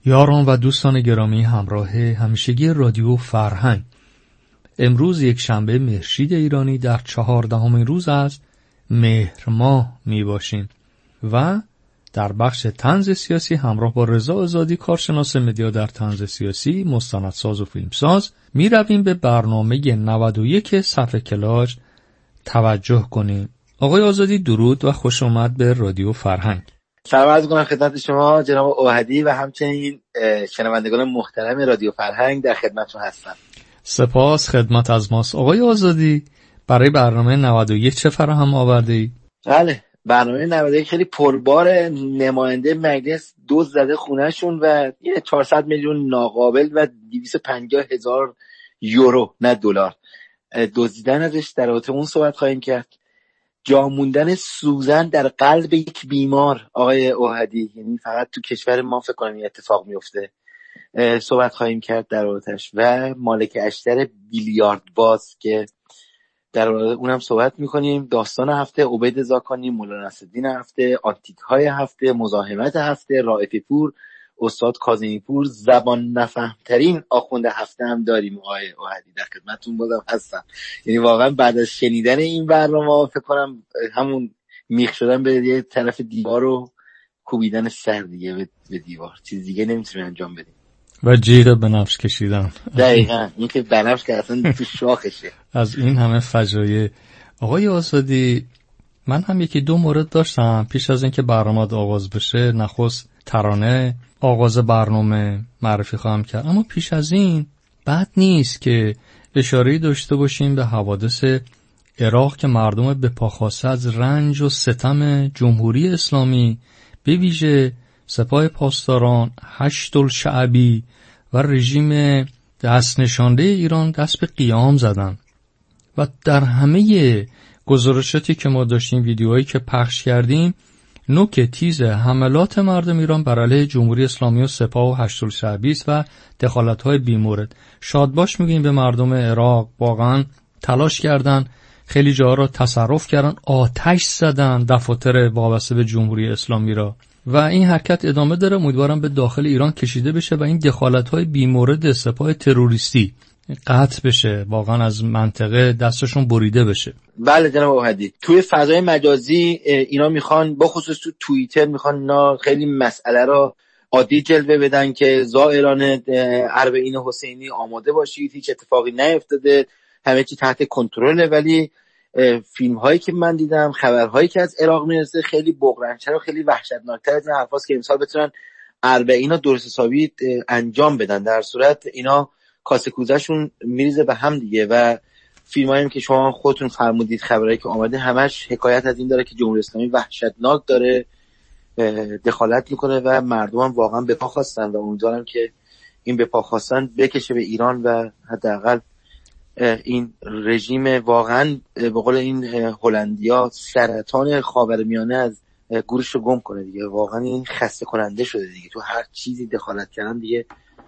یاران و دوستان گرامی همراه همیشگی رادیو فرهنگ، امروز یک شنبه مهرشید ایرانی در 14مین روز از مهر ماه می باشیم و در بخش طنز سیاسی همراه با رضا آزادی، کارشناس مدیا در طنز سیاسی، مستندساز و فیلمساز، می رویم به برنامه 91 صفحه کلاژ توجه کنیم. آقای آزادی درود و خوش آمد به رادیو فرهنگ. سلام عرض می‌کنم خدمت شما جناب اوحدی و همچنین شنوندگان محترم رادیو فرهنگ، در خدمتتون هستم. سپاس، خدمت از ماست. آقای آزادی، برای برنامه 91 چه فراهم آورده‌ای؟ بله، برنامه 91 خیلی پربار. نماینده مجلس دزد زده خونه‌شون و 400 میلیون ناقابل و 250,000 یورو نه دلار دزدیدن ازش. در رابطه اون صحبت خواهیم کرد. جا موندن سوزن در قلب یک بیمار آقای اوحدی، یعنی فقط تو کشور ما فکر کنم این اتفاق میفته، صحبت خواهیم کرد در رابطش. و مالک اشتر بیلیارد باز که در رابطه اونم صحبت میکنیم. داستان هفته، عبید زاکانی، مولانا نصرالدین هفته، آنتیک های هفته، مزاحمت هفته، رائفی پور، استاد کاظمی پور، زبان نفهمترین آخوند هفته هم داریم. آقای اوحدی در خدمتتون بازم هستم. یعنی واقعا بعد از شنیدن این برنامه فکر کنم همون میخ شدن به یه طرف دیوار و کوبیدن سر دیگه به دیوار، چیز دیگه نمیتونیم انجام بدیم و جیغ به نفس کشیدن. دقیقاً، این که بنفش که اصلا تو شاخشه. از این همه فجایع. آقای آزادی، من هم یکی دو مورد داشتم پیش از اینکه برنامه آغاز بشه. نخست ترانه آغاز برنامه معرفی خواهم کرد، اما پیش از این بد نیست که اشاره‌ای داشته باشیم به حوادث عراق که مردم به پاخاسته از رنج و ستم جمهوری اسلامی، به ویژه سپاه پاسداران، هشت‌الشعبی و رژیم دست نشانده ایران دست به قیام زدن. و در همه گزارشاتی که ما داشتیم، ویدیوهایی که پخش کردیم، نوک تیز حملات مردم ایران بر علیه جمهوری اسلامی و سپاه و هشت‌الشعبی است و دخالت‌های بیمورد. شادباش میگیم به مردم عراق، واقعا تلاش کردن، خیلی جاها را تصرف کردن، آتش زدن دفاتر وابسته به جمهوری اسلامی را و این حرکت ادامه داره. امیدوارم به داخل ایران کشیده بشه و این دخالت‌های بیمورد سپاه تروریستی قطع بشه، واقعا از منطقه دستشون بریده بشه. بله جناب اوحدی، توی فضای مجازی اینا میخوان، بخصوص تو توییتر میخوان اینا خیلی مسئله را عادی جلوه بدن که زائران اربعین حسینی آماده باشید، هیچ اتفاقی نیفتاده، همه چی تحت کنترله. ولی فیلم هایی که من دیدم، خبرهایی که از عراق میرسه، خیلی بغرنج‌تر و خیلی وحشتناکتر از این حرفاست که امسال بتونن اربعین درست حسابی انجام بدن. در صورت اینا کاسه کوزه‌شون میریزه به هم دیگه. و فیلمایی که شما خودتون فرمودید، خبرایی که آمده، همش حکایت از این داره که جمهوری اسلامی وحشتناک داره دخالت میکنه و مردم هم واقعا به پا خواستن و امیدوارم که این به پا خواستن بکشه به ایران و حداقل این رژیم واقعا به قول این هلندیا سرطان خاورمیانه از گورش رو گم کنه دیگه. واقعا این خسته کننده شده دیگه، تو هر چیزی دخالت کردن دیگه،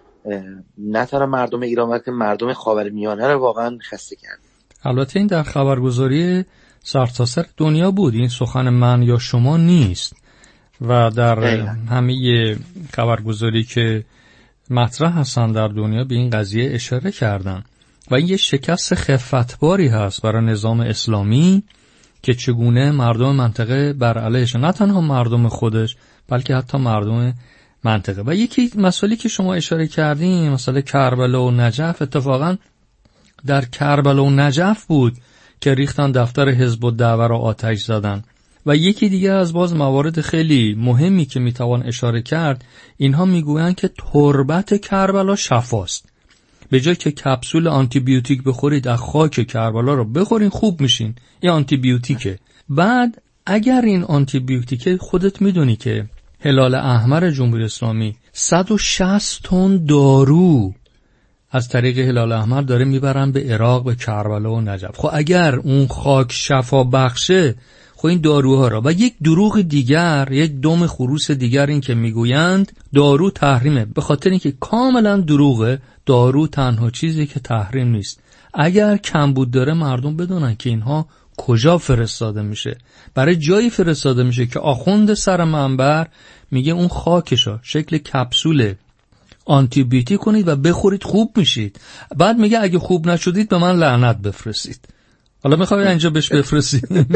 نه تنها مردم ایران بلکه مردم خاورمیانه رو واقعا خسته کرد. البته این در خبرگزاری سرتاسر دنیا بود، این سخن من یا شما نیست و در همه خبرگزاری که مطرح هستن در دنیا به این قضیه اشاره کردن و این یه شکست خفتباری هست برای نظام اسلامی که چگونه مردم منطقه بر علیهش، نه تنها مردم خودش بلکه حتی مردم منطقه. و یکی مسئله که شما اشاره کردین، مسئله کربلا و نجف، اتفاقا در کربلا و نجف بود که ریختن دفتر حزب الدعوه را آتش زدن. و یکی دیگه از باز موارد خیلی مهمی که میتوان اشاره کرد، اینها میگویند که تربت کربلا شفاست. به جای که کپسول آنتی بیوتیک بخورید، از خاک کربلا رو بخورین خوب میشین. این آنتی بیوتیکه. بعد اگر این آنتی بیوتیکه، خودت میدونی که هلال احمر جمهوری اسلامی 160 تن دارو از طریق هلال احمر داره میبرن به عراق، به کربلا و نجف. خب اگر اون خاک شفا بخشه، خب این داروها را. و یک دروغ دیگر، یک دم خروس دیگر این که میگویند دارو تحریمه، به خاطر اینکه کاملا دروغه. دارو تنها چیزی که تحریم نیست. اگر کمبود داره مردم بدونن که اینها کجا فرستاده میشه. برای جایی فرستاده میشه که آخوند سر منبر میگه اون خاکشا شکل کپسوله آنتی بیوتیک کنید و بخورید خوب میشید. بعد میگه اگه خوب نشدید به من لعنت بفرستید. حالا میخوای اینجا بهش بفرستید.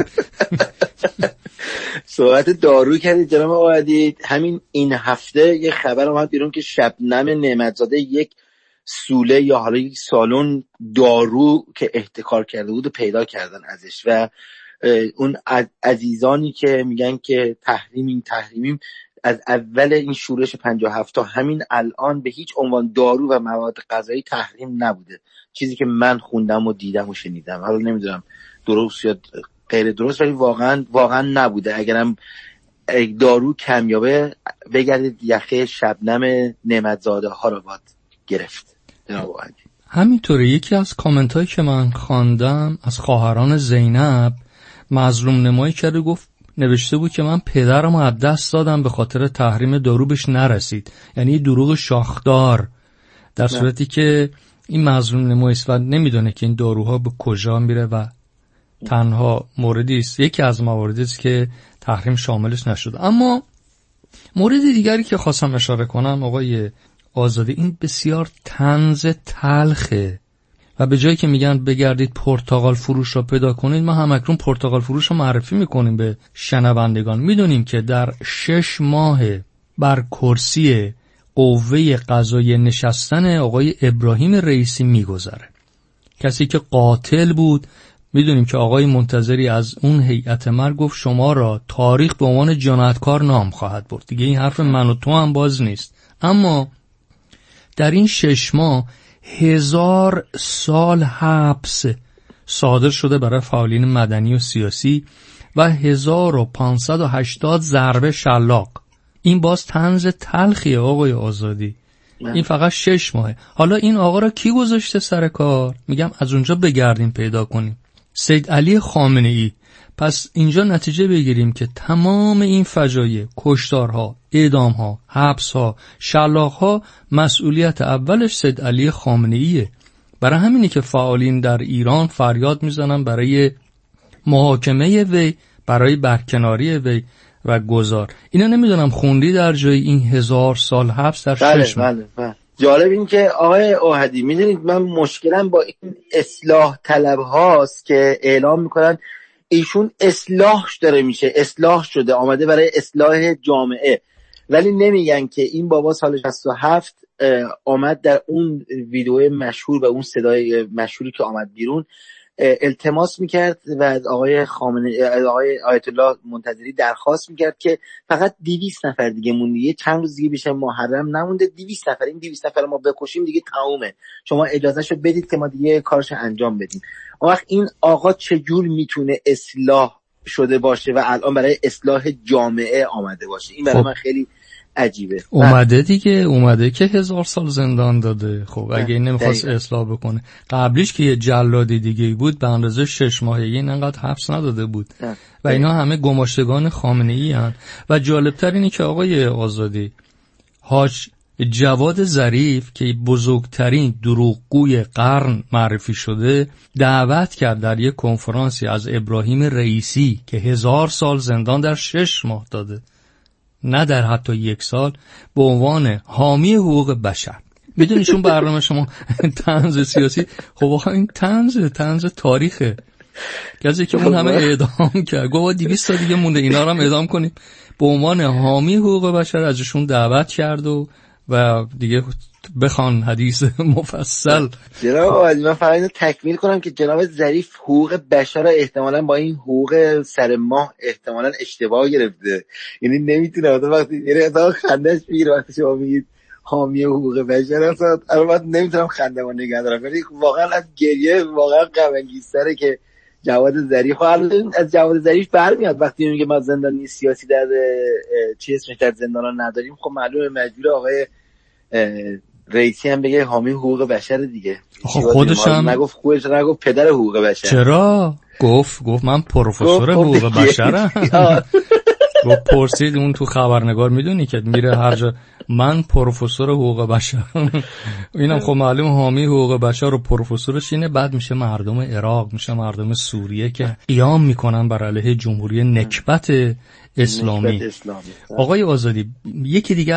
صحبت دارو کردید جناب آقایی. همین این هفته یه خبر اومد بیرون که شبنم نعمتزاده یک سوله یا حالا یک سالن دارو که احتکار کرده بود پیدا کردن ازش و اون عزیزانی که میگن که تحریمیم از اول این شورش 57 تا همین الان به هیچ عنوان دارو و مواد غذایی تحریم نبوده. چیزی که من خوندم و دیدم و شنیدم، حالا نمیدونم درست یا غیر درست، ولی واقعا نبوده. اگرم دارو کمیابه بگردید یخه شبنم نعمتزاده ها رو باید گرفت. همینطوره. یکی از کامنت هایی که من خواندم از خواهران زینب مظلوم نمایی کرده، نوشته بود که من پدرم رو از دست دادم به خاطر تحریم دارو بهش نرسید. یعنی دروغ شاخدار، در صورتی که این مظلوم نمایی است و نمیدونه که این داروها به کجا میره و تنها موردی است، یکی از مواردی است که تحریم شاملش نشده. اما مورد دیگری که خواستم اشاره کنم آقای آزادی، این بسیار طنز تلخه و به جایی که میگن بگردید پرتقال فروش را پیدا کنید، ما هم اکنون پرتقال فروش رو معرفی میکنیم به شنوندگان. میدونیم که در 6 ماه بر کرسی قوه قضاییه نشستن آقای ابراهیم رئیسی میگذره، کسی که قاتل بود. میدونیم که آقای منتظری از اون هیئت مرگ گفت شما را تاریخ به عنوان جنایتکار نام خواهد برد. دیگه این حرف من و تو هم باز نیست. اما در این 6 ماه 1000 سال حبس صادر شده برای فعالین مدنی و سیاسی و 1580 ضربه شلاق. این باز طنز تلخیه آقای آزادی. این فقط 6 ماهه. حالا این آقا را کی گذاشته سر کار؟ میگم از اونجا بگردیم پیدا کنیم. سید علی خامنه‌ای. پس اینجا نتیجه بگیریم که تمام این فجایع، کشتارها، اعدامها، حبسها، شلاقها، مسئولیت اولش سید علی خامنه‌ایه. برای همینی که فعالین در ایران فریاد میزنن برای محاکمه وی، برای برکناری وی و گذار. اینا نمیدونم خوندی در جای این 1000 سال حبس در 6 ماه. بله. جالب این که آقای اوحدی، میدونید من مشکلم با این اصلاح طلب هاست که اعلام میکنن ایشون اصلاحش داره میشه، اصلاح شده، آمده برای اصلاح جامعه، ولی نمیگن که این بابا سال 67 آمد در اون ویدیو مشهور و اون صدای مشهوری که آمد بیرون التماس میکرد و از آقای آقای آیت الله منتظری درخواست میکرد که فقط 200 نفر دیگه مونده، یه چند روز دیگه بیشتر محرم نمونده، 200 نفر، این 200 نفر ما بکشیم دیگه تمومه، شما اجازهشو بدید که ما دیگه کارش انجام بدیم. اون وقت این آقا چجور میتونه اصلاح شده باشه و الان برای اصلاح جامعه آمده باشه؟ این برای من خیلی عجیبه. اومده دیگه، اومده که 1000 سال زندان داده. خب اگه این نمیخواست اصلاح بکنه، قبلیش که یه جلادی دیگه بود به اندازه 6 ماهگی اینقدر حبس نداده بود و اینا همه گماشتگان خامنه‌ای هستند. و جالبتر اینه که آقای آزادی، حاج جواد ظریف که بزرگترین دروغگوی قرن معرفی شده، دعوت کرد در یک کنفرانسی از ابراهیم رئیسی که 1000 سال زندان در 6 ماه داده، نه در حتی 1 سال، به عنوان حامی حقوق بشر. بدونیشون برنامه شما طنز سیاسی، خب واقعا این طنز تاریخه. کسی که اون همه اعدام کرد گفت 200 تا دیگه مونده، اینا رو هم اعدام کنیم. به عنوان حامی حقوق بشر ازشون دعوت کرد و دیگه بخوان حدیث مفصل. جناب آقایی من فقط اینو تکمیل کنم که جناب ظریف حقوق بشر را احتمالاً با این حقوق سر ماه احتمالاً اشتباه گرفته، یعنی نمیتونه وقتی یعنی اصلا خندش میگیره وقتی شما میگید حامی حقوق بشر، اصلا البته نمیتونم خنده‌مو نگه دارم، ولی واقعا از گریه واقعا غم انگیزتره که جواد ظریف از جواد ظریف برمیاد وقتی میگه ما زندانی سیاسی در چی اسمش در زندان نداریم. خب معلومه مجبور آقای رئیسی هم بگه حامی حقوق بشر دیگه. خودش هم نگفت، خودش نگفت پدر حقوق بشر. چرا؟ گفت من پروفسور حقوق بشرم. گفت پرسید اون تو خبرنگار، میدونی که میره هر جا، من پروفسور حقوق بشر. اینم خب معلوم حامی حقوق بشر و پروفسورش اینه، بعد میشه مردم عراق، میشه مردم سوریه که قیام میکنن بر علیه جمهوری نکبت اسلامی. آقای آزادی، یکی دیگه از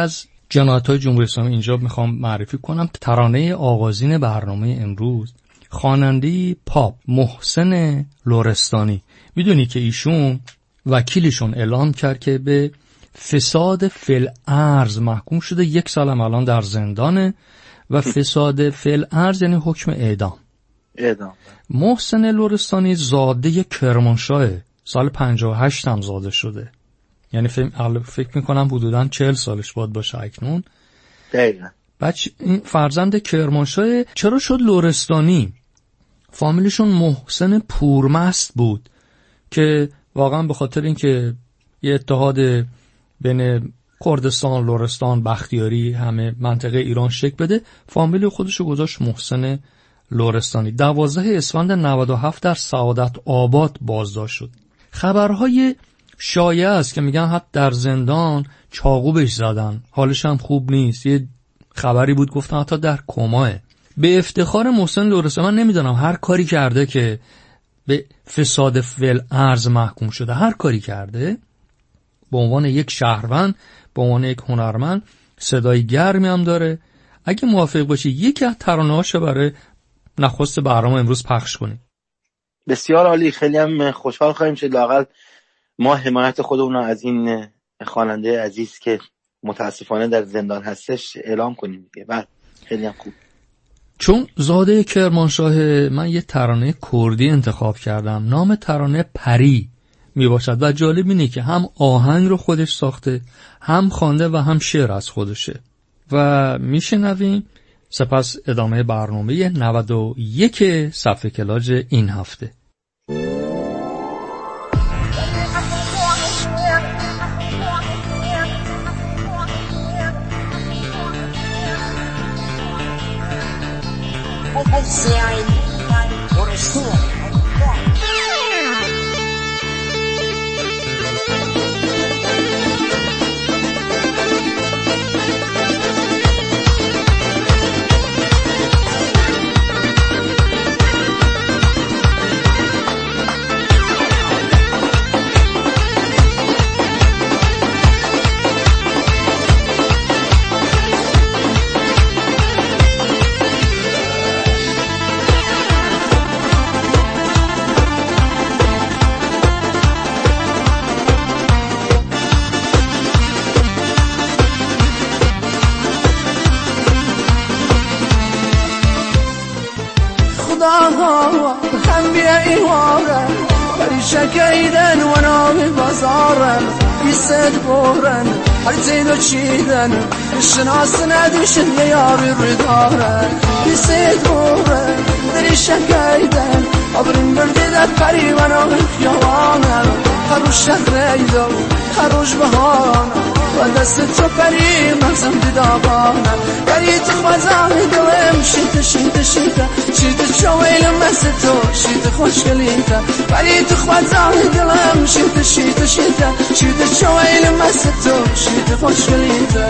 جنایت‌های جمهوری اسلامی اینجا میخوام معرفی کنم. ترانه آغازین برنامه امروز خواننده پاپ محسن لرستانی، میدونی که ایشون وکیلشون اعلام کرد که به فساد فی‌الارض محکوم شده، 1 سال هم الان در زندانه و فساد فی‌الارض یعنی حکم اعدام. محسن لرستانی زاده کرمانشاه، سال 58 هم زاده شده، یعنی فکر میکنم حدوداً 40 سالش باید باشه اکنون. دقیقاً. بچه این فرزند کرمانشاه. چرا شد لرستانی؟ فامیلشون محسن پورمست بود که واقعا به خاطر اینکه یه اتحاد بین کردستان، لرستان، بختیاری همه منطقه ایران شکل بده، فامیل خودشو گذاشت محسن لرستانی. 12 اسفند 97 در سعادت آباد بازداشت شد. خبرهای شایع است که میگن حتی در زندان چاقو بهش زدن، حالش هم خوب نیست. یه خبری بود گفتن حتی در کماه. به افتخار محسن لرستانی، من نمیدونم هر کاری کرده که به فساد فی‌الارض محکوم شده، هر کاری کرده، به عنوان یک شهروند، به عنوان یک هنرمند صدای گرمی هم داره. اگه موافق باشی یکی از ترانه‌هاشو برای نخست برنامه امروز پخش کنیم. بسیار عالی، خیلی هم خوشحال خواهیم شد لااقل ما حمایت خودمون از این خواننده عزیز که متاسفانه در زندان هستش اعلام کنیم دیگه. بله خیلی هم خوب. چون زاده کرمانشاه، من یه ترانه کردی انتخاب کردم، نام ترانه پری می باشد و جالب اینه که هم آهنگ رو خودش ساخته، هم خوانده و هم شعر از خودشه و میشنویم. سپس ادامه برنامه 91 صفحه کلاج این هفته. هم بیایی وارن بری شکیدن و نامی بازارن بیست بورن هر زیدو چیدن شناس ندوشن یه یاری رو دارن بیست بورن بری شکیدن آبرین بردی در پری و نامی خیوانن هروش شهریدو هروش بهانن و دست تو پری مغزم دیدابانم بری تو خوزانی دلم شیده شیده شیده شیده چویل مست تو شیده خوشگلیده بری تو خوزانی دلم شیده شیده شیده شیده چویل مست تو شیده خوشگلیده.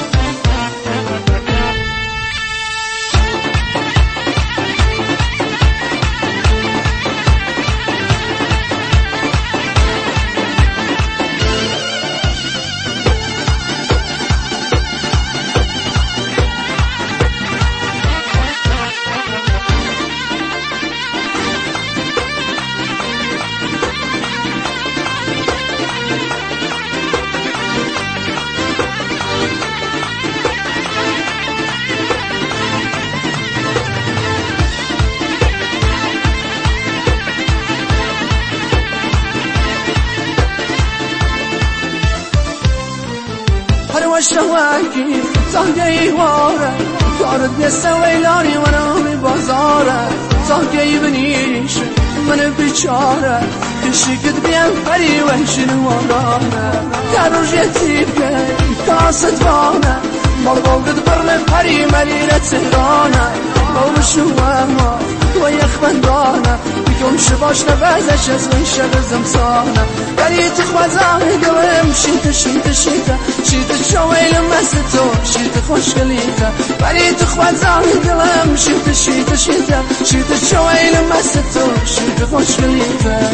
شواکی زاگی واره کارت نسویلانی و نامی بازاره زاگی بنیش من بیچاره کشیکت بیان پری و شنوارانه در روژیتی که کاست وانه مال بولد برن پری ملیره تهرانه بول شوامه و یخبندانه بیکن شباش نفذش از من شب زمسانه بری تخوزانه دلم شیده شیده شیده شیده شویل مست تو شیده خوشگلیده بری تخوزانه دلم شیده شیده شیده شیده شویل مست تو شیده خوشگلیده.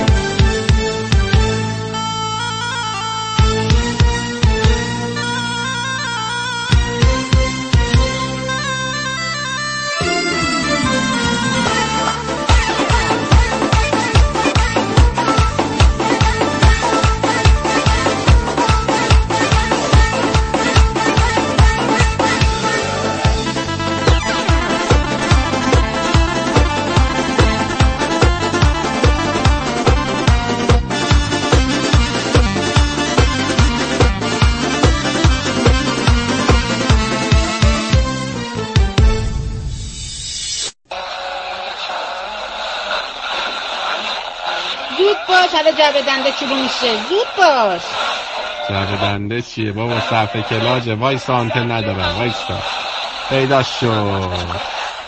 باش، حالا جعبه دنده شروع میشه. زود باش. جعبه دنده چیه بابا؟ صرف کلاجه. وایسا آنتن ندارم. وایسا پیدا شد.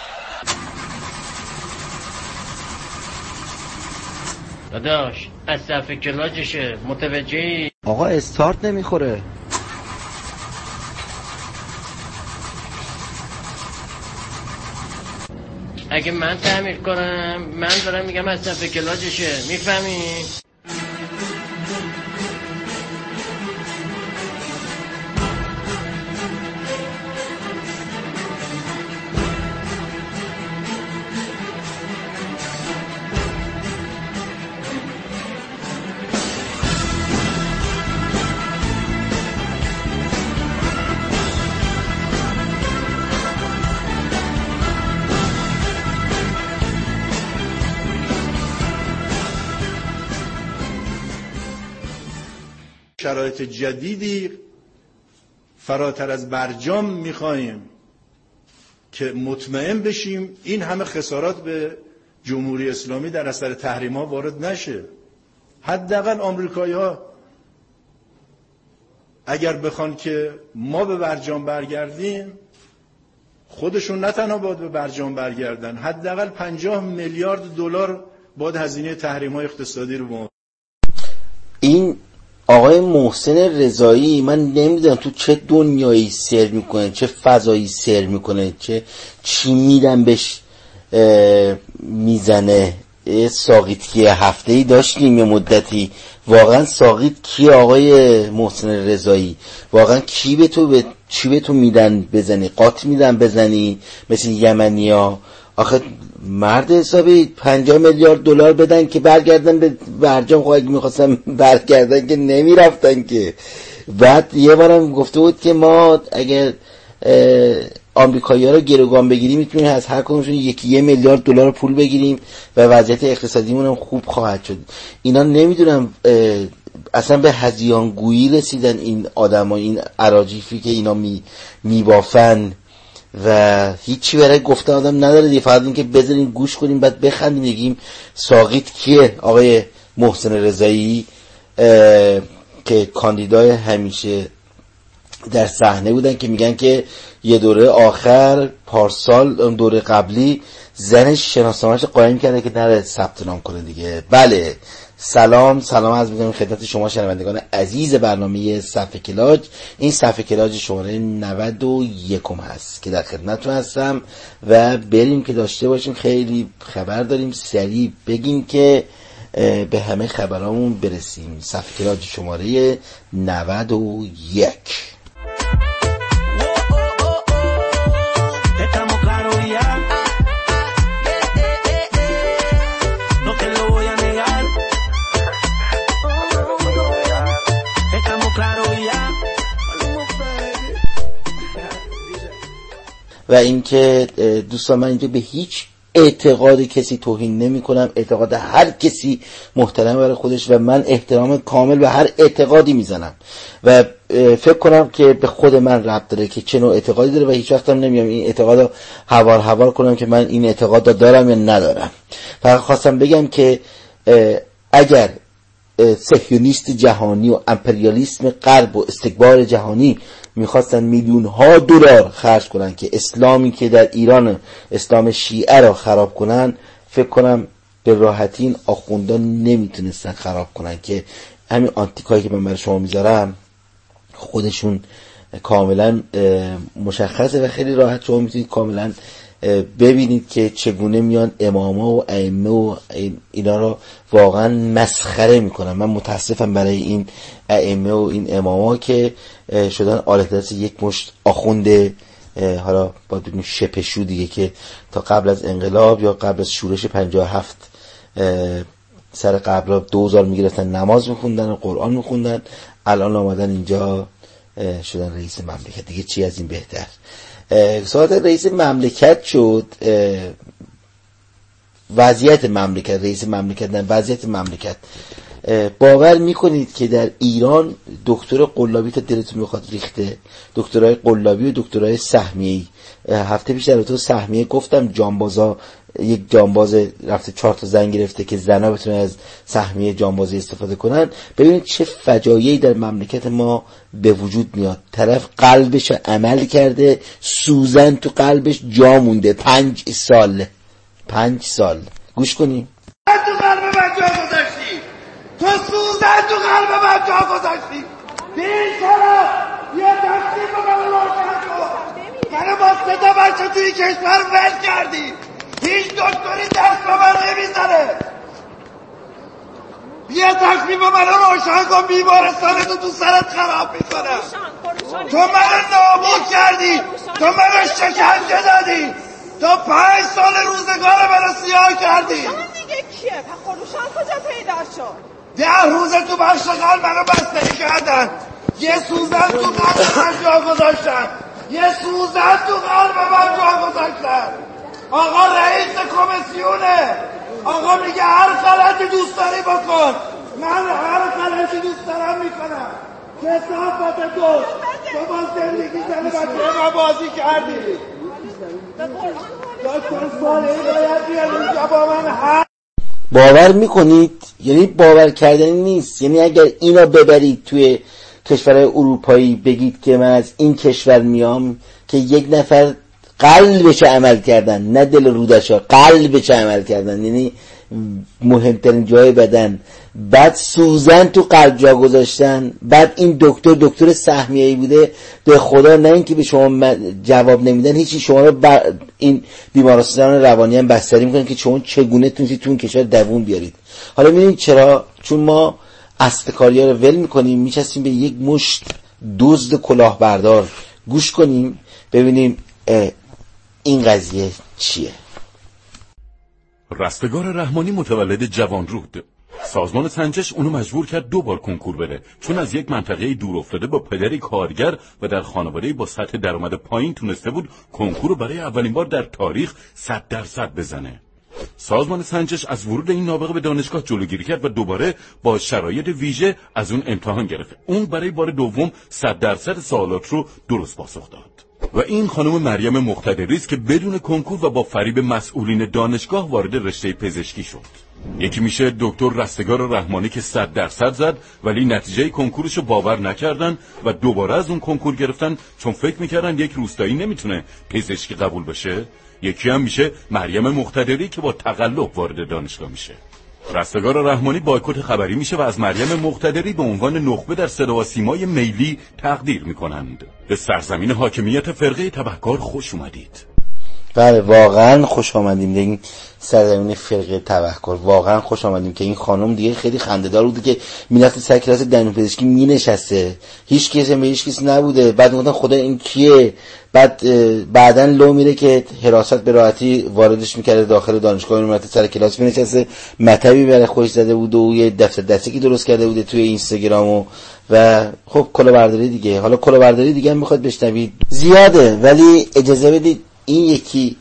داداش از صرف کلاجشه، متوجهی؟ آقا استارت نمیخوره. اگه من تعمیر کنم، من دارم میگم از صرف کلاجشه، میفهمی؟ شرایط جدیدی فراتر از برجام میخوایم که مطمئن بشیم این همه خسارات به جمهوری اسلامی در اثر تحریم‌ها وارد نشه. حداقل آمریکایی‌ها اگر بخوان که ما به برجام برگردیم، خودشون نه تنها باید به برجام برگردن، حداقل 50 میلیارد دلار باید هزینه تحریم‌های اقتصادی رو با این آقای محسن رضایی من نمیدونم تو چه دنیایی سر میکنه، چه فضایی سر میکنه، چی میدن بهش میزنه. ساقیت که هفته‌ای داشتیم یه مدتی، واقعا ساقیت کی آقای محسن رضایی؟ واقعا چی به تو میدن بزنی؟ قاط میدن بزنی مثل یمنیا؟ آخه مرد حسابی 50 میلیارد دلار بدن که برگردن به برجام. خب اگه میخواستن برگردن که نمیرفتن که. بعد یه بارم گفته بود که ما اگر آمریکایی‌ها رو گروگان بگیریم میتونیم از هر کدومشون 1 میلیارد دلار پول بگیریم و وضعیت اقتصادیمون هم خوب خواهد شد. اینا نمیدونم اصلا به هذیانگویی رسیدن این آدما، این اراجیفی که اینا میبافن و هیچی برای گفتن آدم نداره دیگه. فقط این که بذاریم گوش کنیم بعد بخندیم بگیم ساقیت کیه؟ آقای محسن رضایی که کاندیدای همیشه در صحنه بودن که میگن که یه دوره آخر پارسال دوره قبلی زنش شناسنامه‌اش قایم کرده که نره ثبت نام کنه دیگه. بله سلام عرض می‌کنم خدمت شما شنوندگان عزیز برنامه صفحه کلاج. این صفحه کلاج شماره 91 هست که در خدمتتون هستم و بریم که داشته باشیم. خیلی خبر داریم، سریع بگیم که به همه خبرامون برسیم. صفحه کلاج شماره 91. و اینکه دوستان من اینجا به هیچ اعتقاد کسی توهین نمی کنم. اعتقاد هر کسی محترم برای خودش و من احترام کامل به هر اعتقادی میزنم و فکر کنم که به خود من ربط داره که چه نوع اعتقادی داره و هیچ وقت هم نمیام این اعتقاد رو هوار کنم که من این اعتقاد دارم یا ندارم. فقط خواستم بگم که اگر صهیونیست جهانی و امپریالیسم غرب و استکبار جهانی میخواستن میلیون ها دلار خرج کنن که اسلامی که در ایران اسلام شیعه را خراب کنن، فکر کنم به راحتی این آخوندان نمیتونستن خراب کنن که همین آنتیکایی که من برای شما میذارم خودشون کاملا مشخصه و خیلی راحت شما میتونید کاملا ببینید که چگونه میان اماما و ائمه و اینا رو واقعا مسخره میکنن. من متاسفم برای این ائمه و این اماما که شدن آلت دست یک مشت آخونده، حالا باید بگیم شپشو دیگه، که تا قبل از انقلاب یا قبل از شورش 57 سر قبل 2000 میگرفتن نماز میخوندن و قرآن میخوندن، الان آمدن اینجا شدن رئیس مملکت. دیگه چی از این بهتر؟ ساعت رئیس مملکت شد. وضعیت مملکت، رئیس مملکت نه وضعیت مملکت. باور میکنید که در ایران دکتر قلابی تا دلتون میخواد ریخته، دکترای قلابی و دکترای سهمیه‌ای هفته پیش در تو سهمیه گفتم جانبازا، یک جانباز رفته 4 تا زن گرفته که زنا بتونن از سهمیه جانبازی استفاده کنن. ببینید چه فجایعی در مملکت ما به وجود میاد. طرف قلبش عمل کرده، سوزن تو قلبش جا مونده 5 سال. گوش کنیم. تو قلب من جا گذاشتی، تو سوزن تو قلب من جا گذاشتی. این طرف یه دستی به من روشن کن. منو با 3 تا بچه توی کشور ول کردی، هیچ دکتری دست به من نمیزنه. یه تکلیف منو روشن کن، بیمارستانتو تو سرت خراب میکنم. تو منو نابود کردی، تو منو شکنجه دادی، تو 5 سال روزگار منو سیاه کردی. شما دیگه کیه؟ خروشان کجا پیدا شد؟ 10 روز تو بخش قلب منو بستری کردن، یه سوزن تو قلب من جا گذاشتن، یه سوزن تو قلب من جا گذاشتن. آقا رئیس کمیسیونه، آقا میگه هر غلطی دوست داری بکن، من هر غلطی دوست دارم میکنم. کسافت تو با زندگی زن بچه ما بازی کردی. دکتر صالحی باید بیاد اینجا با من باور میکنید؟ یعنی باور کردنی نیست. یعنی اگر اینا ببرید توی کشورهای اروپایی بگید که من از این کشور میام که یک نفر قلبش عمل کردن، نه دل رودشا، قلبش عمل کردن، یعنی مهمترین جای بدن، بعد سوزن تو قلب جا گذاشتن، بعد این دکتر سهمیه‌ای بوده، به خدا نه اینکه به شما جواب نمیدن هیچی، شما رو این بیمارستان روانی هم بستری میکنن که شما چگونه تونستید تو اون کشور دووم بیارید. حالا میدونید چرا؟ چون ما استکاریا رو ول میکنیم، میچستیم به یک مشت دزد کلاهبردار. گوش کنیم ببینیم این قضیه چیه. رستگار رحمانی متولد جوانرود. سازمان سنجش اونو مجبور کرد 2 بار کنکور بره، چون از یک منطقه دور افتاده با پدری کارگر و در خانواده‌ای با سطح درآمد پایین تونسته بود کنکور رو برای اولین بار در تاریخ 100% بزنه. سازمان سنجش از ورود این نابغه به دانشگاه جلوگیری کرد و دوباره با شرایط ویژه از اون امتحان گرفت. اون برای بار دوم 100% سوالات رو درست پاسخ داد. و این خانم مریم مقتدری است که بدون کنکور و با فریب مسئولین دانشگاه وارد رشته پزشکی شد. یکی میشه دکتر رستگار رحمانی که 100% زد ولی نتیجه کنکورش رو باور نکردن و دوباره از اون کنکور گرفتن چون فکر میکردن یک روستایی نمیتونه پزشکی قبول بشه. یکی هم میشه مریم مقتدری که با تقلب وارد دانشگاه میشه. رستگار رحمانی بایکوت خبری میشه و از مریم مقتدری به عنوان نخبه در صدا و سیمای میلی تقدیر میکنند. به سرزمین حاکمیت فرقه تبهکار خوش اومدید. بله واقعا خوش آمدیم در این سرزمین فرقه تبهکار، واقعا خوش آمدیم که این خانم دیگه خیلی خنده‌دار بوده که میرفت سر کلاس دندون پزشکی مینشسته، هیچ کسی به هیچ کسی نبوده، بعد گفتن خدا این کیه، بعدن لو میره که حراست به راحتی واردش میکرده داخل دانشگاه، میرفت سر کلاس مینشسته، مطبی برای خودش زده بود و یه دفتر دستگی درست کرده بوده توی اینستاگرام و خب کلاهبرداری دیگه. حالا کلاهبرداری دیگه هم میخواد بشنوید زیاده، ولی اجازه بدید این یکی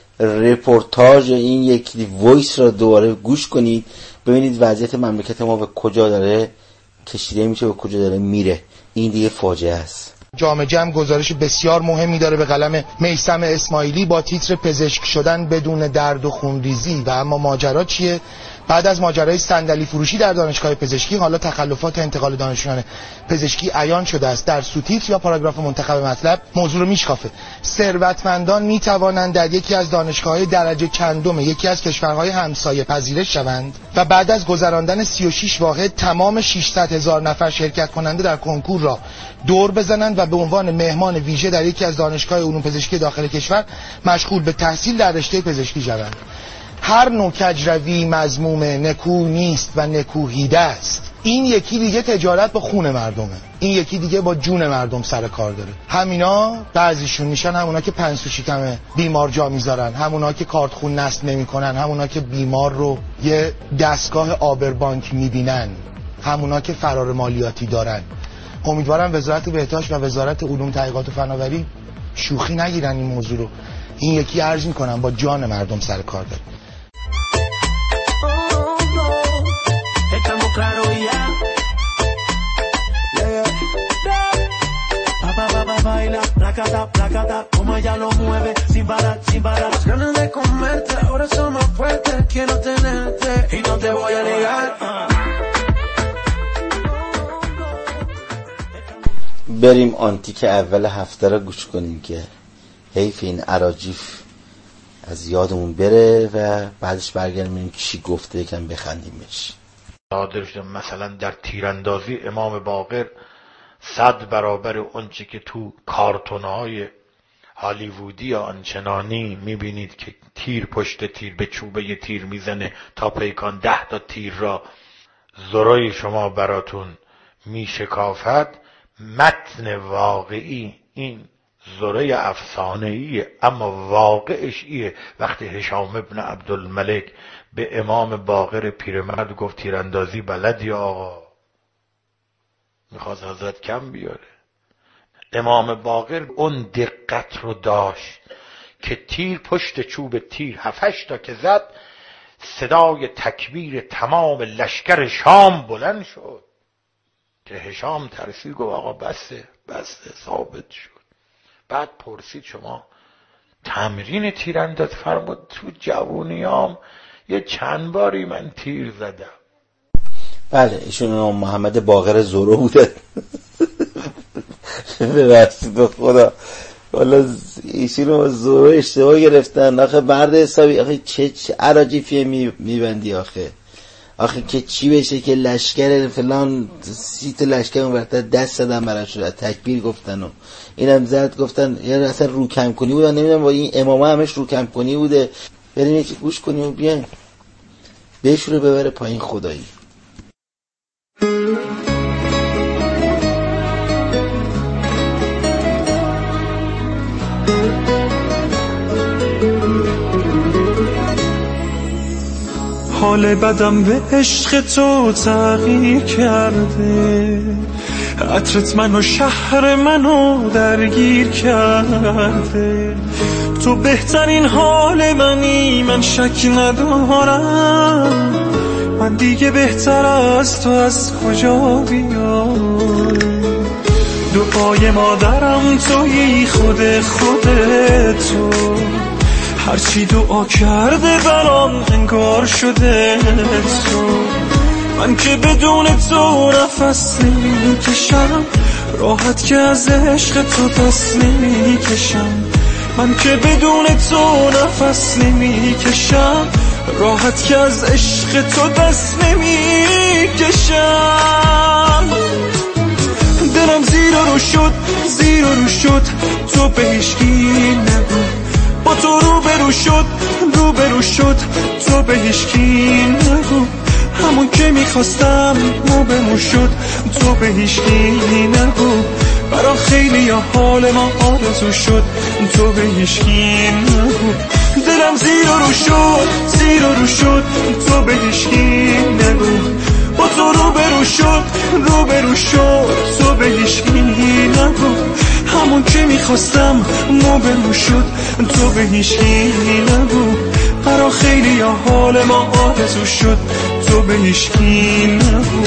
رپورتاج، این یکی وایس را دوباره گوش کنید، ببینید وضعیت مملکت ما به کجا داره کشیده میشه، به کجا داره میره. این دیگه فاجعه است. جامعه جمع گزارش بسیار مهمی داره به قلم میثم اسماعیلی با تیتر پزشک شدن بدون درد و خونریزی. و اما ماجرا چیه؟ بعد از ماجرای صندلی فروشی در دانشگاه پزشکی، حالا تخلفات انتقال دانشجویان پزشکی عیان شده است. در سوتیتر یا پاراگراف منتخب مطلب موضوع رو میشکافه. ثروتمندان میتوانند در یکی از دانشگاه‌های درجه چندم یکی از کشورهای همسایه پذیرش شوند و بعد از گذراندن 36 واحد تمام 600,000 نفر شرکت کننده در کنکور را دور بزنند و به عنوان مهمان ویژه در یکی از دانشگاه علوم پزشکی داخل کشور مشغول به تحصیل در رشته پزشکی شوند. هر نوع کجروی مذموم، نکو نیست و نکوهیده است. این یکی دیگه تجارت با خون مردمه، این یکی دیگه با جون مردم سر کار داره. همینا بعضیشون میشن همونا که پنسو شکم بیمار جا میذارن، همونا که کارت خون نصب نمیکنن، همونا که بیمار رو یه دستگاه آبربانک میبینن، همونا که فرار مالیاتی دارن. امیدوارم وزارت بهداشت و وزارت علوم تحقیقات و فناوری شوخی نگیرن این موضوع رو. این یکی عرض میکنم با جان مردم سر کار داره. placata, placata, como ella lo mueve, sin parar, sin parar. Las ganas de comerte, ahora son más fuertes, quiero tenerte y no te voy a negar. بریم آنتیک اول هفته رو گوش کنیم که حیف این اراجیف از یادمون بره و بعدش برگردیم چی گفته یکم بخندیم بهش. صادر شده مثلا در تیراندازی امام باقر 100 برابر اونچه که تو کارتون‌های هالیوودی یا آنچنانی میبینید که تیر پشت تیر به چوبه ی تیر میزنه تا پیکان 10 تا تیر را زرای شما براتون میشکافد. متن واقعی این زره افسانه‌ایه، اما واقعش ایه. وقتی هشام ابن عبدالملک به امام باقر پیرمرد گفت تیراندازی بلدی آقا، میخواست حضرت کم بیاره. امام باقر اون دقت رو داشت که تیر پشت چوب تیر 7-8 تا که زد، صدای تکبیر تمام لشکر شام بلند شد که هشام ترسید گفت آقا بسه ثابت شد. بعد پرسید شما تمرین تیرانداز؟ فرمود تو جوونیام یه چند باری من تیر زدم. بله ایشون امام محمد باقر زورو بوده. ببخشید به خدا، والا ایشون رو زورو اشتباه گرفتن. آخه مرد حسابی، آخه چه عراجیفیه میبندی آخه که چی بشه که لشکر فلان 30 تا لشکر اون وقت دست دادن برای شده تکبیر گفتن و اینم زد گفتن یا اصلا رو کم کنی بودن، نمیدونم با این امامه همش رو کم کنی بوده. بریم یکی گوش کنیم و بیایم بهش رو ببره پایین خدایی. حال بدم به عشق تو تغییر کرده، عطرت منو شهر منو درگیر کرده. تو بهترین حال منی، من شک ندارم. من دیگه بهتر از تو از کجا بیام؟ دعای مادرم تویی، خودتو هرچی دعا کرده برام انگار شده تو. من که بدون تو نفس نمیکشم، راحت که از عشق تو دست نمیکشم. من که بدون تو نفس نمیکشم، راحت که از عشق تو دست نمیکشم. دلم زیر رو شد تو به هیچکی نگو. با تو روبرو شد تو به هیچکی نگو. همون که میخواستم موبمون شد تو به هیچکی نگو. برا خیلی ها حال ما آرزو شد تو به هیچکی نگو. دلم زیر رو شد تو به هیچکی نگو. با تو روبرو شد تو به هیچکی نگو. همون که میخواستم موبمون شد تو به هیچکی نگو. برا خیلی ها حال ما آرزو شد تو به هیچکی نگو.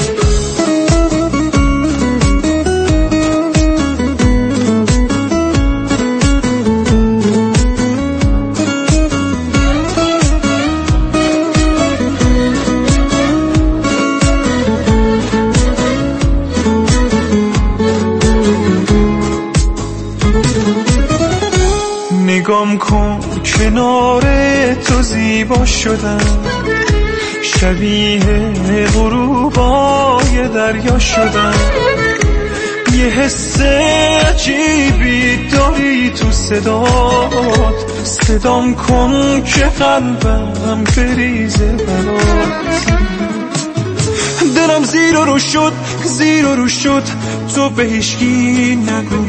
نگام کن کنار تو زیبا شدم، شبیه غروبای دریا شدم. یه حس عجیبی داری تو صدات، صدام کن که قلبم بریزه برات. دلم زیر رو شد تو به هیچکی نگو.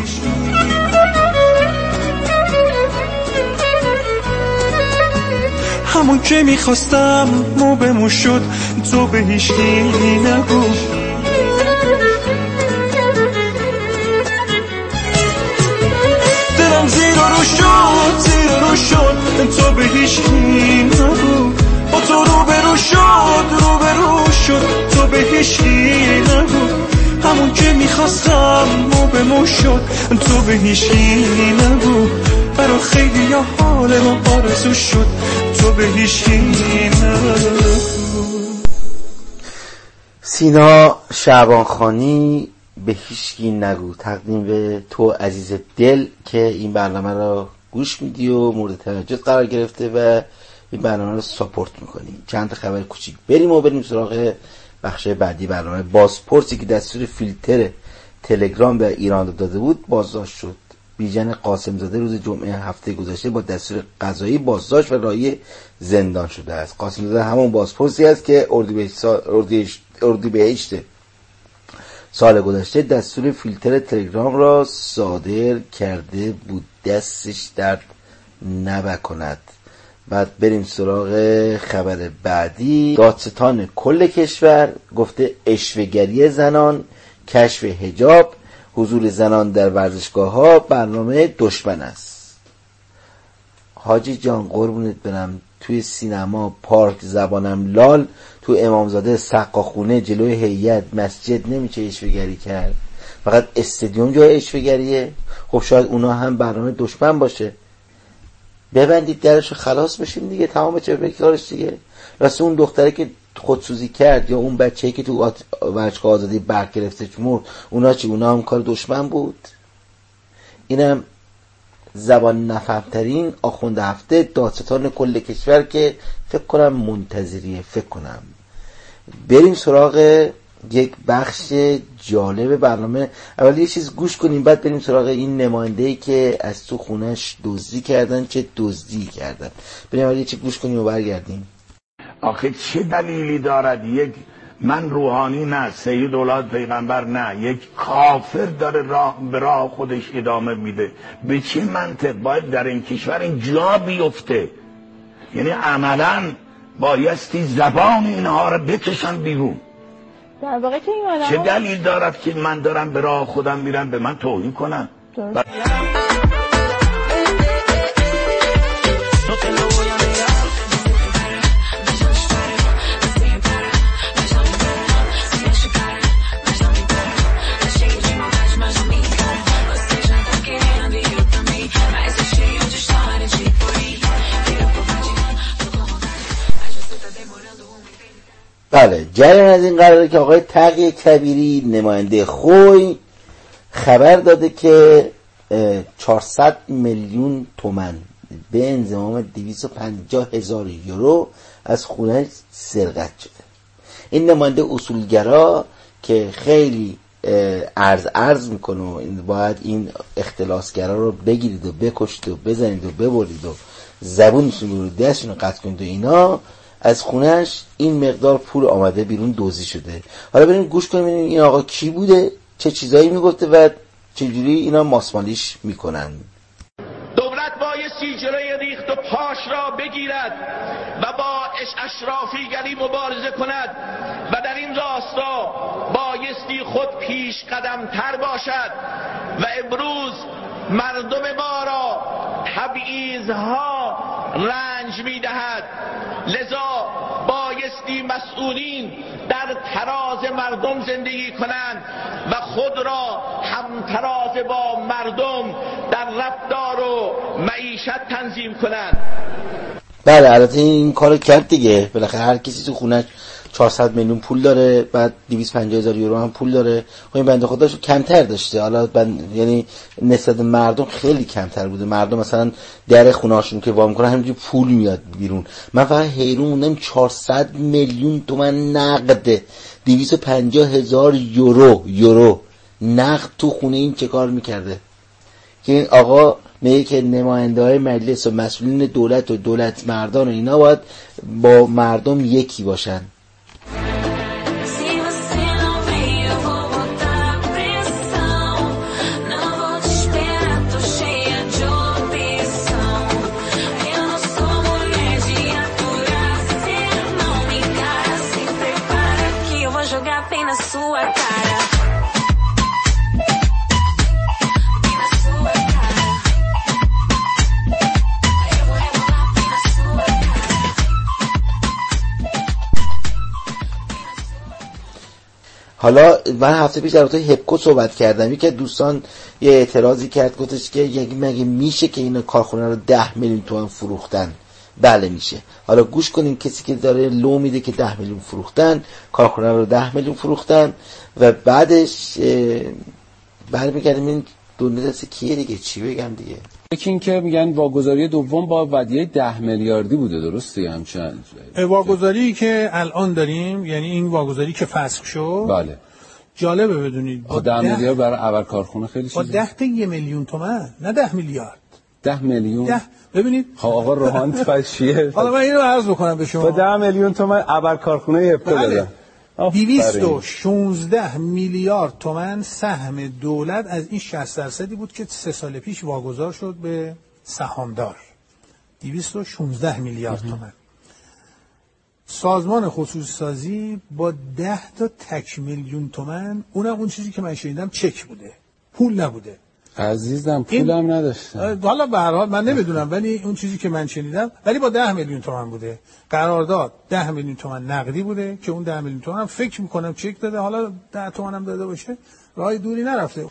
همون که میخواستم موبمون شد تو به هیچکی نگو. دلم زیر رو شد تو به هیچکی نگو. با تو روبرو شد تو به هیچکی نگو. همون که میخواستم خواستم مو به مو شد تو به هیچی نگو برا خیلی یا حال ما آرزو شد تو به هیچی نگو. سینا شعبانخانی به هیچکی نگو، تقدیم به تو عزیز دل که این برنامه رو گوش میدی و مورد توجه قرار گرفته و این برنامه رو ساپورت میکنی. چند خبر کوچیک بریم سراغ بخش بعدی برنامه. بازپرسی که دستور فیلتر تلگرام به ایران داده بود بازداشت شد. بیژن قاسمزاده روز جمعه هفته گذشته با دستور قضایی بازداشت و راهی زندان شده است. قاسمزاده همون بازپرسی است که اردیبهشت سال گذشته دستور فیلتر تلگرام را صادر کرده بود. دستش درد نکند. بعد بریم سراغ خبر بعدی. دادستان کل کشور گفته اشوه‌گری زنان، کشف حجاب، حضور زنان در ورزشگاه‌ها برنامه دشمن است. حاجی جان قربونت برم، توی سینما، پارک، زبانم لال، تو امامزاده، سقاخونه، جلوی هیئت، مسجد نمیشه اشوه‌گری کرد؟ فقط استادیوم جای اشوه‌گریه؟ خب شاید اونا هم برنامه دشمن باشه. ببندید درشو خلاص بشیم دیگه، تمام چه بکارش دیگه. راست اون دختره که خودسوزی کرد یا اون بچه‌ای که تو ورزشگاه آزادی برگ گرفته مرد، اونا چی؟ اونا هم کار دشمن بود؟ اینم زبان نفهمترین آخوند هفته دادستان کل کشور که فکر کنم منتظریه. فکر کنم بریم سراغ یک بخش جالب برنامه. اول یه چیز گوش کنیم بعد بریم سراغ این نماینده‌ای که از تو خونش دزدی کردن. چه دزدی کردن؟ بریم اول یه چیز گوش کنیم و برگردیم. آخه چه دلیلی دارد یک من روحانی نه، سید اولاد پیغمبر نه، یک کافر داره به راه خودش ادامه میده؟ به چه منطق باید در این کشور این جا بیفته؟ یعنی عملا بایستی زبان اینها رو بکشن بیرون. در واقع که این آدم چه دلیل دارد که من دارم به راه خودم میرم به من توهین کنن؟ بله، جریان از این قراره که آقای تقی کبیری نماینده خوی خبر داده که 400 میلیون تومان به انضمام 250,000 یورو از خونه سرقت شده. این نماینده اصولگرا که خیلی عرض میکنه و باید این اختلاسگرا رو بگیرید و بکشید و بزنید و ببرید و زبونشون رو دستشون رو قطع کنید و اینا، از خونهش این مقدار پول آمده بیرون دزدی شده. حالا بریم گوش کنیم این آقا کی بوده، چه چیزایی میگفته و چجوری اینا ماسمالیش میکنن. دولت بایستی جلوی ریخت و پاش را بگیرد و با اشرافیگری مبارزه کند و در این راستا بایستی خود پیش قدم تر باشد و امروز مردم ما را تبعیض‌ها رنج می‌دهد. لذا بایستی مسئولین در تراز مردم زندگی کنند و خود را هم تراز با مردم در رفتار و معیشت تنظیم کنند. بله، البته این کارو کرد دیگه. بالاخره هر کسی تو خونش 400 میلیون پول داره، بعد 250,000 یورو هم پول داره. خب این بنده خداشو کمتر داشته. حالا یعنی نسبت مردم خیلی کمتر بوده. مردم مثلا در خونه‌هاشون که وا میکنن همینجوری پول میاد بیرون. من فقط حیرون موندم 400 میلیون تومان نقد، 250,000 یورو نقد تو خونه این چه کار میکرده که این آقا میگه که نماینده های مجلس و مسئولین دولت و دولت مردان و اینا باید با مردم یکی باشن. حالا من هفته پیش در رابطه هپکو صحبت کردم، یکی دوستان یه اعتراضی کرد، گفتش که مگه میشه که اینا کارخونه رو 10 میلیون تومان فروختن؟ بله میشه. حالا گوش کنین، کسی که داره لو میده که 10 میلیون فروختن، کارخونه رو 10 میلیون فروختن و بعدش برمیگردیم این دونه دست کیه دیگه، چی بگم دیگه. یکی این که میگن واگذاری دوم با ودیعه 10 میلیاردی بوده، درسته؟ همچنان واگذاری که الان داریم، یعنی این واگذاری که فسخ شد، بله جالبه بدونید با 10 میلیارد برای اول کارخونه خیلی چیزه. با 10 تا 1 میلیون تومان، نه 10 میلیارد. 10 میلیون. 10 ببینید. خب آقا روحانی فشیه. حالا من اینو عرض بکنم به شما. با 10 میلیون تومان اول کارخونه هپکو دادن. 216 میلیارد تومان سهم دولت از این 60% بود که 3 سال پیش واگذار شد به سهامدار. 216 میلیارد تومان. سازمان خصوصی سازی با 10 تا تک میلیون تومان، اونم اون چیزی که من شنیدم چک بوده، پول نبوده. عزیزم پولم نداشتم. حالا به هر حال من نمیدونم، ولی اون چیزی که من شنیدم ولی با 10 میلیون تومان بوده. قرارداد 10 میلیون تومان نقدی بوده که اون 10 میلیون تومان هم فکر میکنم چک داده، حالا 10 تومان هم داده باشه، راه دوری نرفته.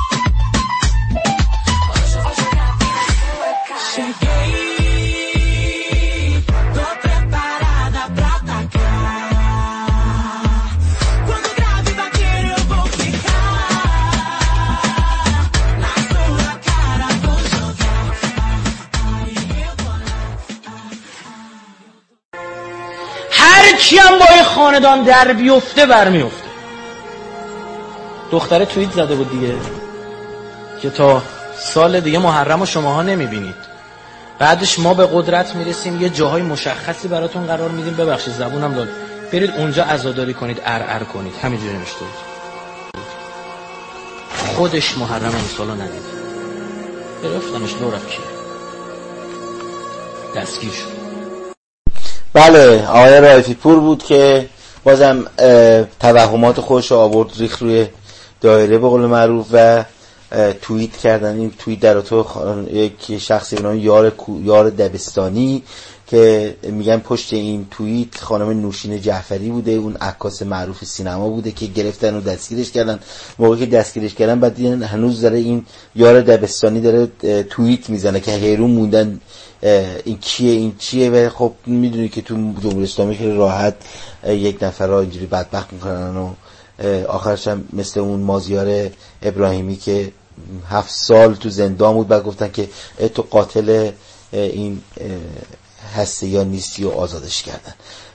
هرچی هم با این خاندان در بیفته برمیفته. دختره توییت زده بود دیگه که تا سال دیگه محرم رو شماها نمیبینید، بعدش ما به قدرت میرسیم یه جاهای مشخصی براتون قرار میدیم، ببخشید زبونم داد، برید اونجا عزاداری کنید، ارعر کنید. همینجوری نوشته بود. خودش محرم امسالو ندید، گرفتنش لورک کیه، دستگیر شد. بله آقای رائفی پور بود که بازم توهمات خودش رو آورد ریخت روی دایره به قول معروف و توییت کردن. این توییت در تو یک شخصی به نام یار دبستانی که میگن پشت این توییت خانم نوشین جعفری بوده، اون عکاس معروف سینما بوده که گرفتن و دستگیرش کردن. موقعی که دستگیرش کردن بعد دیدن هنوز داره این یار دبستانی داره توییت میزنه که حیرون موندن این کیه این چیه. و خب میدونی که تو جمهوری اسلامی خیلی راحت یک نفر را اینجوری بدبخت میکنن و آخرش هم مثل اون مازیار ابراهیمی که 7 سال تو زندان بود، بعد گفتن که تو قاتل این هستی یا نیستی و آزادش کردن.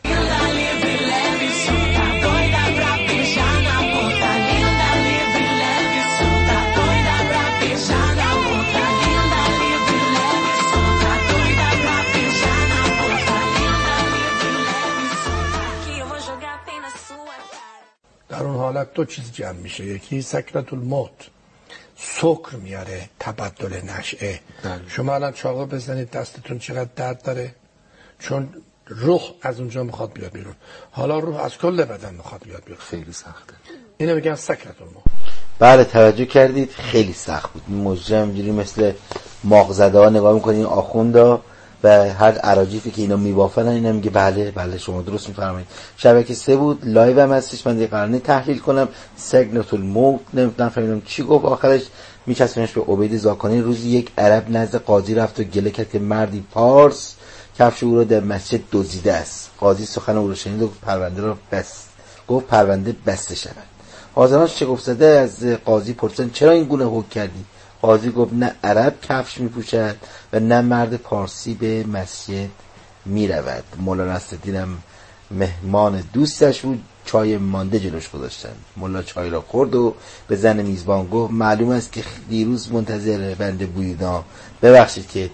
در اون حالت دو چیز جمع میشه، یکی سکرت الموت، سکر میاره، تبدل نشئه. شما الان چاقو بزنید دستتون چقدر درد داره، چون روح از اونجا میخواد بیاد بیرون. حالا روح از کل بدن میخواد بیاد بیرون، خیلی سخته. اینو میگن سکرت الموت. بله توجه کردید، خیلی سخت بود. مجرم اینجوری مثل ماغزده ها نگاه میکنین آخوندا و هر اراجیفی که اینا میبافن اینا میگه بله بله شما درست میفرمایید. شبکه 3 بود، لایو هم هستش، من دیگه قرار نیست تحلیل کنم. سگنت الموت نفهمیدم چی گفت، آخرش میچسبونش به عبید زاکانی. روزی یک عرب نزد قاضی رفت و گله کرد که مردی پارس کفش او را در مسجد دزدیده است. قاضی سخن او را شنید و پرونده را گفت پرونده بسته شود. حاضران شگفت زده از قاضی پرسیدند چرا این گونه حکم کردی؟ قاضی گفت نه عرب کفش میپوشد و نه مرد پارسی به مسجد میرود. مولا نصرالدین هم مهمان دوستش بود، چای مانده جلوش گذاشتن. مولا چای را خورد و به زن میزبان گفت معلوم است که دیروز منتظر بنده بودید، ببخشید که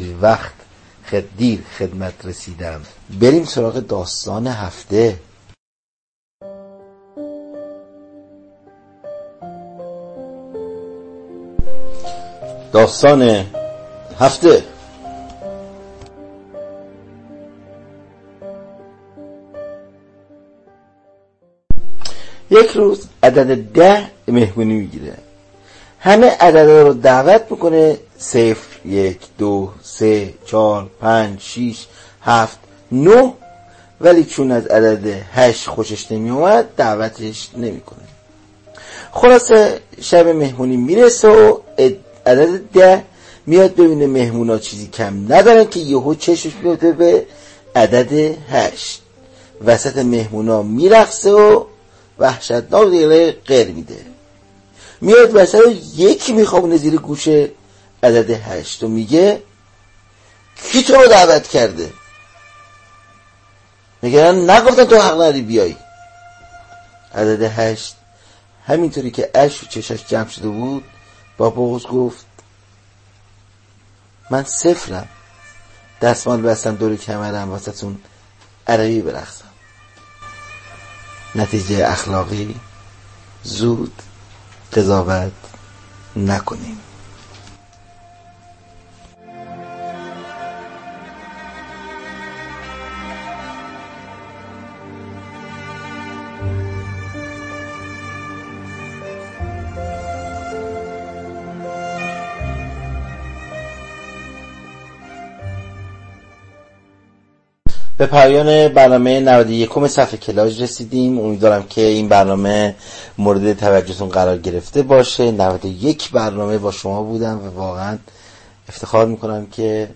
دیر خدمت رسیدم. بریم سراغ داستان هفته. داستان هفته. یک روز عدد 10 مهمونی میگیره، همه عددا رو دعوت میکنه، 0 1 2 3 4 5 6 7 9 ولی چون از عدد 8 خوشش نمی اومد دعوتش نمی کنه. خلاصه شب مهمونی میرسه و عدد 10 میاد ببینه مهمونا چیزی کم ندارن که یهو چشمش میفته به عدد 8. وسط مهمونا میرقصه و وحشتناک دیگه غیر میده. میاد وسط یکی میخوابونه زیر گوش عدد 8 و میگه کی تو رو دعوت کرده؟ میگه نگفتن تو حق نداری بیای. عدد 8 همینطوری که اشک و چشاش جمع شده بود با بغض گفت من صفرم، دستمال بستم دور کمرم واسهتون عربی برقصم. نتیجه اخلاقی زود قضاوت نکنیم. به پایان برنامه 91 صفحه کلاژ رسیدیم. امیدوارم که این برنامه مورد توجهتون قرار گرفته باشه. 91 برنامه با شما بودم و واقعا افتخار میکنم که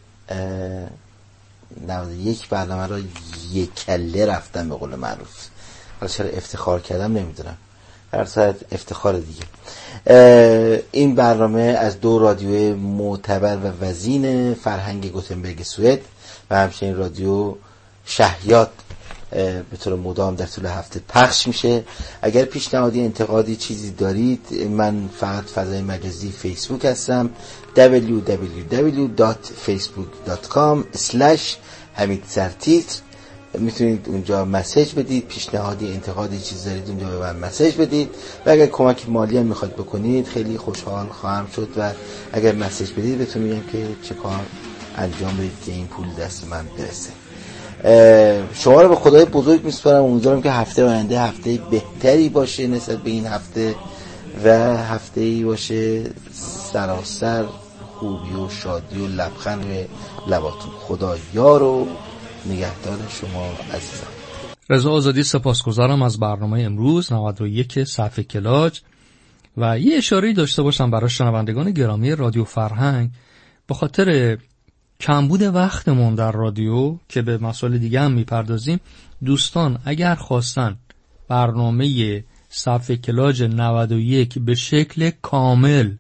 91 برنامه را یک کله رفتم به قول معروف. حالا چرا افتخار کردم نمیدونم، هر صورت افتخار دیگه. این برنامه از 2 رادیو معتبر و وزین فرهنگ گوتنبرگ سوئد و همچنین رادیو شهیات به طور مدام در طول هفته پخش میشه. اگر پیشنهادی، انتقادی، چیزی دارید، من فقط فضای مجازی فیسبوک هستم www.facebook.com/hamid_sartitr. میتونید اونجا مسیج بدید، پیشنهادی، انتقادی، چیزی دارید اونجا به من مسیج بدید و اگر کمک مالی هم میخواید بکنید خیلی خوشحال خواهم شد و اگر مسیج بدید بهتون میگم که چه کار انجام بدید که این پول دست من برسه. شما رو به خدای بزرگ میسپارم. امیدوارم که هفته آینده هفته بهتری باشه نسبت به این هفته و هفته‌ای باشه سراسر خوبی و شادی و لبخند به لباتون. خدا یار و نگهدار شما عزیزان. رضا آزادی سپاسگزارم از برنامه امروز 91 صفحه کلاج و یه اشاره‌ای داشته باشم برای شنوندگان گرامی رادیو فرهنگ. به خاطر کمبود وقتمون در رادیو که به مسائل دیگه هم میپردازیم، دوستان اگر خواستن برنامه صفحه کلاج 91 به شکل کامل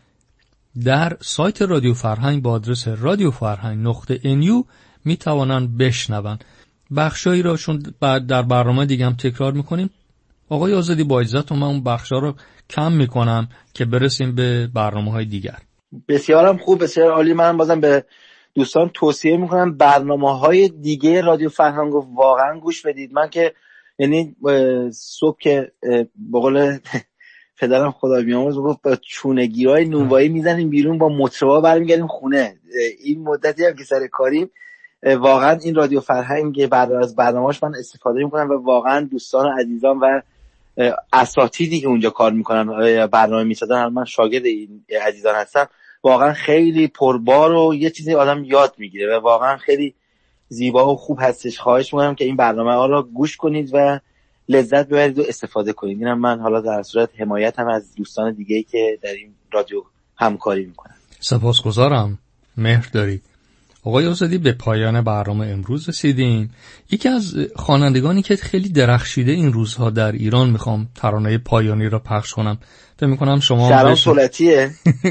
در سایت رادیو فرهنگ با آدرس radioffarhang.nu میتوانن بشنون. بخشایی را چون بعد در برنامه دیگه هم تکرار میکنیم، آقای آزادی با اجازهتون من اون بخشا رو کم میکنم که برسیم به برنامه‌های دیگر. بسیارم خوب، بسیار عالی. من بازم به دوستان توصیه میکنم برنامه‌های دیگه رادیو فرهنگ رو واقعا گوش بدید. من که یعنی صبح که به قول پدرم خدا بیامرز گفت با چونگی‌های نونوایی میزنیم بیرون، با مطربا برمیگردیم خونه. این مدتی هم که سر کاریم واقعا این رادیو فرهنگ از برنامه‌اش من استفاده میکنم و واقعا دوستان عزیزان و اساتیدی که اونجا کار میکنن برنامه میسازن، من شاگرد این عزیزان هستم، واقعا خیلی پربار و یه چیزی آدم یاد میگیره و واقعا خیلی زیبا و خوب هستش. خواهش میکنم که این برنامه ها رو گوش کنید و لذت ببرید و استفاده کنید. اینم من حالا در صورت حمایت هم از دوستان دیگه‌ای که در این رادیو همکاری میکنن. سپاسگزارم، مهر دارید. آقای آزادی به پایان برنامه امروز رسیدیم. یکی از خوانندگانی که خیلی درخشیده این روزها در ایران میخوام ترانه پایانی را پخش کنم. فکر میکنم شما شهرام سلطیه؟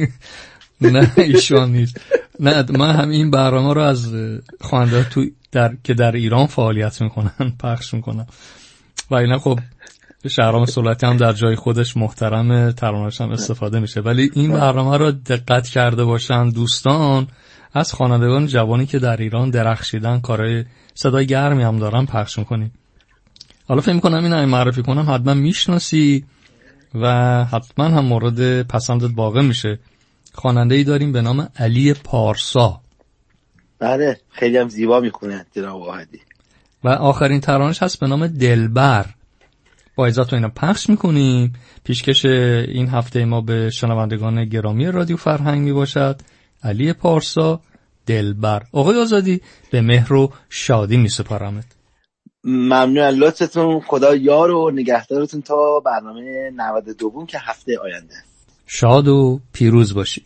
نه ایشان نیست. نه، من هم این برنامه رو از خواننده که در ایران فعالیت میکنن پخش میکنم و اینا. خب شهرام سلطی هم در جای خودش محترم، ترانه‌اش هم استفاده میشه، ولی این برنامه رو دقت کرده باشن دوستان، از خوانندگان جوانی که در ایران درخشیدن، کارهای صدای گرمی هم دارن پخش میکنیم. حالا فکر میکنم این معرفی کنم حتما میشناسی و حتما هم مورد پسندت واقع میشه. خواننده‌ای داریم به نام علی پارسا. بله، خیلی هم زیبا میخونه جناب واحدی. و آخرین ترانه‌اش هست به نام دلبر. با اجازهتون اینو پخش میکنیم. پیشکش این هفته ما به شنوندگان گرامی رادیو فرهنگ میباشد علی پارسا، دلبر. آقای آزادی به مهر و شادی میسپارمت. ممنون از لطفتون. خدا یار و نگهدارتون تا برنامه 92 که هفته آینده. شاد و پیروز باشید.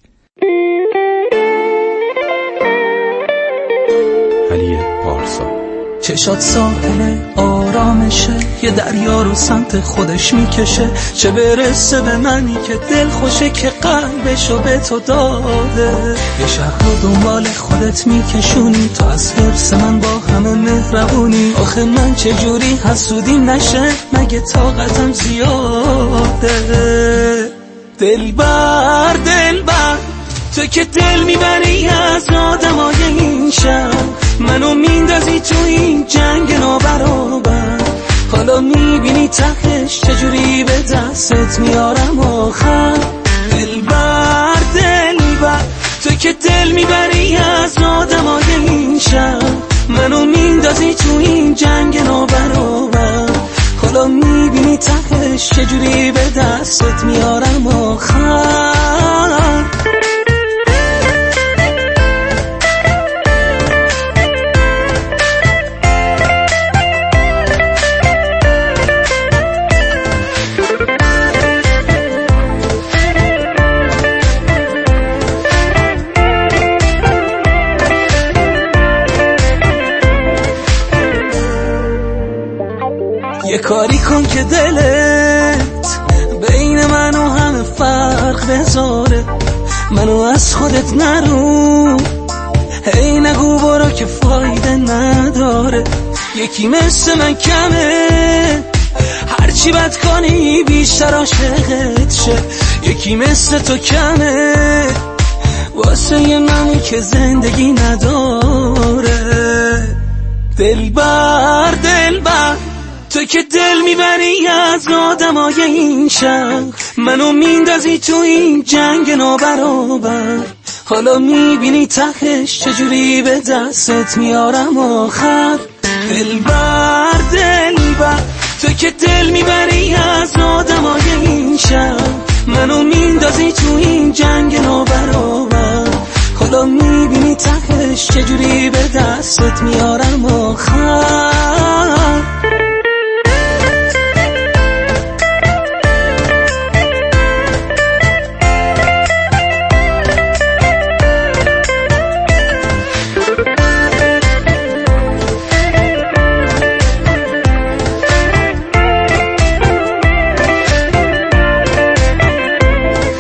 علی پارسا. چشات ساحل آرامشه، یه دریا رو سمت خودش میکشه، چه برسه به منی که دل خوشه که قلبشو به تو داده. یه شهر رو دنبال خودت میکشونی، تو از حرص من با همه مهربونی. آخه من چجوری حسودیم نشه، مگه طاقتم زیاده. دلبر دلبر تو که دل میبری از آدمای این شهر، منو میندازی تو این جنگ نابرابر. حالا میبینی تهش چجوری به دستت میارم آخر. دلبر دلبر تو که دل میبری از آدمای این شهر، منو میندازی تو این جنگ نابرابر. حالا میبینی تهش چجوری به دستت میارم آخر. یه کاری کن که دلت بین من و همه فرق بذاره، منو از خودت نرو، هی نگو برو که فایده نداره. یکی مثل من کمه، هرچی بد کنی بیشتر عاشقت شه. یکی مثل تو کمه واسه یه منی که زندگی نداره. دلبر دلبر تو که دل میبری از آدمای این شهر، منو میندازی تو این جنگ نابرابر. حالا میبینی تهش چجوری به دستت میارم آخر. دلبر دلبر تو که دل میبری از آدمای این شهر، منو میندازی تو این جنگ نابرابر. حالا میبینی تهش چجوری به دستت میارم آخر.